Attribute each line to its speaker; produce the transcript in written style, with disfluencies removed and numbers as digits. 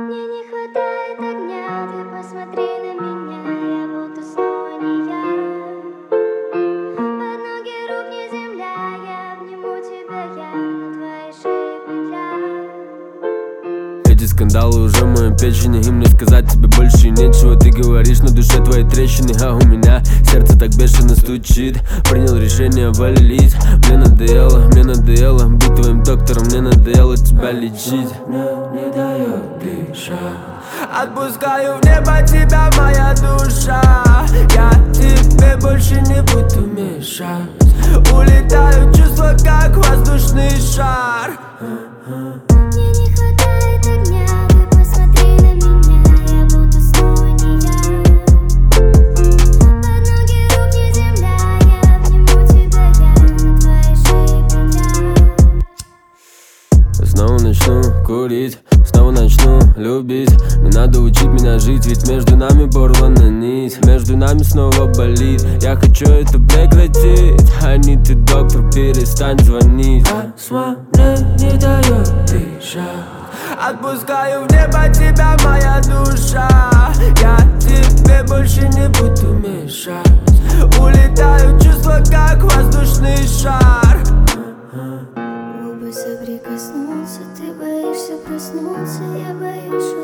Speaker 1: Мне не хватает огня, ты посмотри на меня, я будто снова не я. Под ноги рухнет земля, я обниму тебя, я на твоей шее петля.
Speaker 2: Эти скандалы уже в моем печени, и мне сказать тебе больше нечего. Ты говоришь, на душе твои трещины, а у меня сердце так бешено стучит. Принял решение валить. Мне надоело быть твоим доктором, мне надоело тебя лечить.
Speaker 3: Мне не дает дышать.
Speaker 2: Отпускаю в небо тебя, моя душа. Я тебе больше не буду мешать. Улетаю, чувства как воздушный шар.
Speaker 1: Мне не хватает огня, ты посмотри на меня, я будто снова не я. Под ноги рухнет земля, я обниму тебя, я на твоей шее петля.
Speaker 2: Снова начну курить, снова начну любить. Не надо учить меня жить, ведь между нами порвана нить. Между нами снова болит, я хочу это прекратить. Ани, ты доктор, перестань звонить.
Speaker 3: Астма мне не дает дышать.
Speaker 2: Отпускаю в небо тебя, моя душа. Я тебе больше не буду мешать. Улетаю, чувства как воздушный шар.
Speaker 1: Губы соприкоснутся, ты боишься проснуться, я боюсь.